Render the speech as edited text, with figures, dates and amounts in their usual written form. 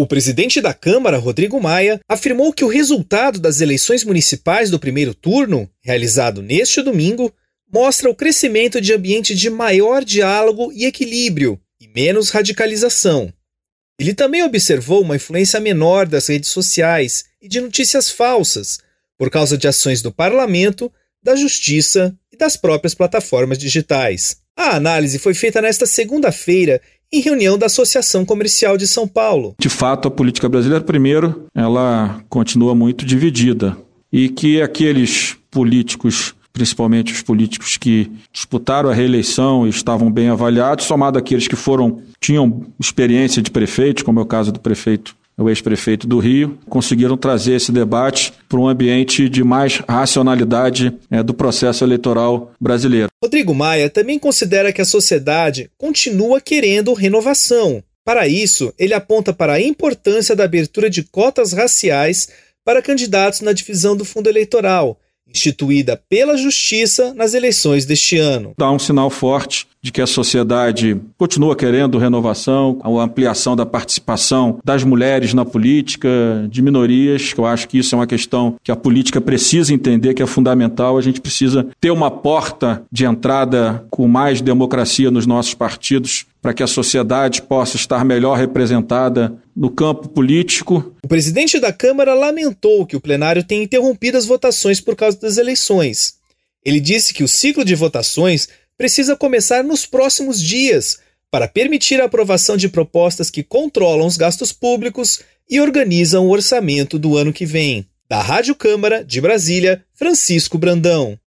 O presidente da Câmara, Rodrigo Maia, afirmou que o resultado das eleições municipais do primeiro turno, realizado neste domingo, mostra o crescimento de ambiente de maior diálogo e equilíbrio e menos radicalização. Ele também observou uma influência menor das redes sociais e de notícias falsas, por causa de ações do parlamento, da justiça e das próprias plataformas digitais. A análise foi feita nesta segunda-feira em reunião da Associação Comercial de São Paulo. De fato, a política brasileira, primeiro, ela continua muito dividida e que aqueles políticos, principalmente os políticos que disputaram a reeleição e estavam bem avaliados, somado àqueles que tinham experiência de prefeito, como é o caso do prefeito, o ex-prefeito do Rio, conseguiram trazer esse debate para um ambiente de mais racionalidade do processo eleitoral brasileiro. Rodrigo Maia também considera que a sociedade continua querendo renovação. Para isso, ele aponta para a importância da abertura de cotas raciais para candidatos na divisão do fundo eleitoral, instituída pela Justiça nas eleições deste ano. Dá um sinal forte de que a sociedade continua querendo renovação, a ampliação da participação das mulheres na política, de minorias, que eu acho que isso é uma questão que a política precisa entender, que é fundamental. A gente precisa ter uma porta de entrada com mais democracia nos nossos partidos, para que a sociedade possa estar melhor representada no campo político. O presidente da Câmara lamentou que o plenário tenha interrompido as votações por causa das eleições. Ele disse que o ciclo de votações precisa começar nos próximos dias para permitir a aprovação de propostas que controlam os gastos públicos e organizam o orçamento do ano que vem. Da Rádio Câmara, de Brasília, Francisco Brandão.